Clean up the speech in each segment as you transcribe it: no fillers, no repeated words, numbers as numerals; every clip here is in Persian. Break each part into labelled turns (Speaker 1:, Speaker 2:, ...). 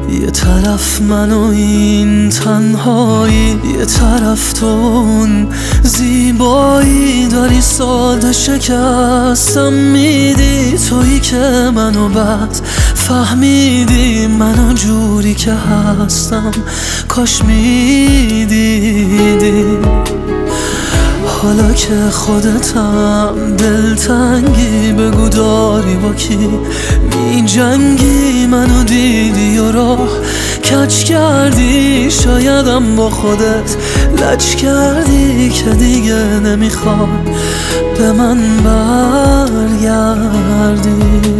Speaker 1: یه طرف من و این تنهایی، یه طرف تو اون زیبایی. داری ساده شکستم میدی، تویی که منو بد فهمیدی. منو جوری که هستم کاش میدیدی. حالا که خودتم دلتنگی، بگو داری با کی می جنگی. منو دیدی و راه کج کردی، شایدم با خودت لج کردی که دیگه نمیخوای به من برگردی.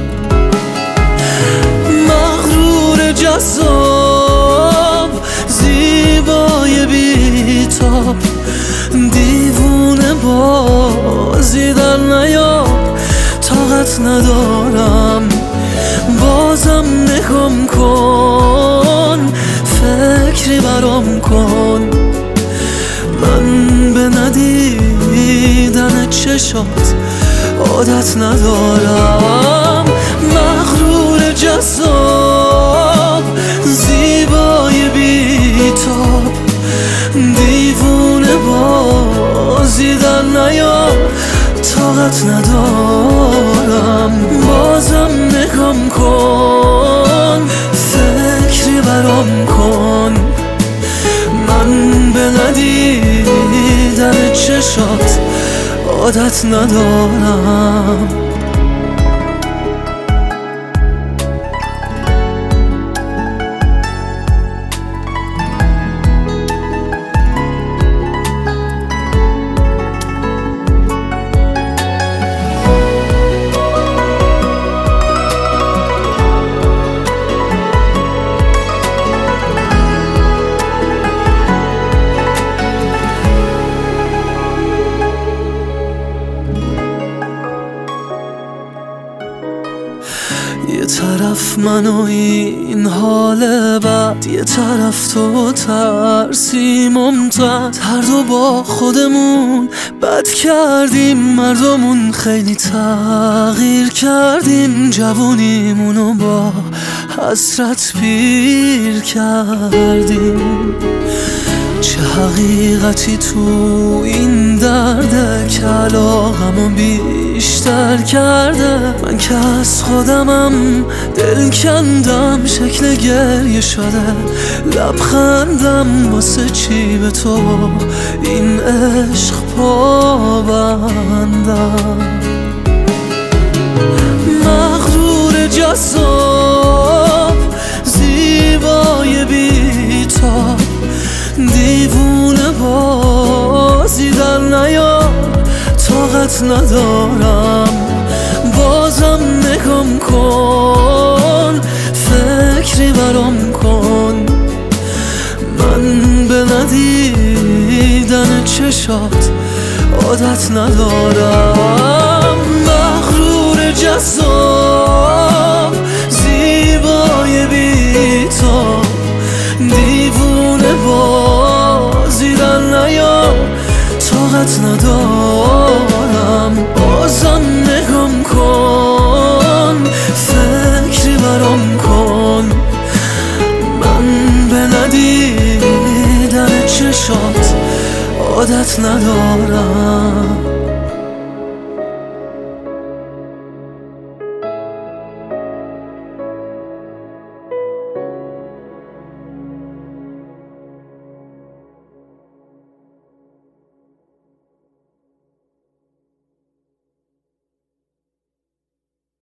Speaker 1: مغرور جذاب زیبای بی‌تاب، دیوونه بازی در نیار. طاقت ندارم بازم نگام کن، فکری برام کن. من به ندیدن چشات عادت ندارم. مغرور جذاب زیبای بی‌تاب، دیوونه بازی در نیار. طاقت ندارم بازم نگام کن، فکری برام کن. من به ندیدن چشات عادت ندارم. یه طرف من و این حال بد، یه طرف تو ترسی ممتد. هر دو با خودمون بد کردیم، مردمون خیلی تغییر کردیم. جوونیمونو با حسرت پیر کردیم. چه حقیقتی تو این درده که علاقمو بیشتر کرده. من که از خودمم دل کندم، شکل گریه شده لبخندم. واسه چی به تو این عشق پابندم؟ مغرور جذاب زیبای بی‌تاب، دیوونه بازی در نیار. طاقت ندارم بازم نگام کن، فکری برام کن. من به ندیدن چشات عادت ندارم. مغرور جذاب زیبای بی‌تاب، دیوونه بازی در نیار. طاقت ندارم بازم نگام کن، فکری برام کن. من به ندیدن چشات عادت ندارم.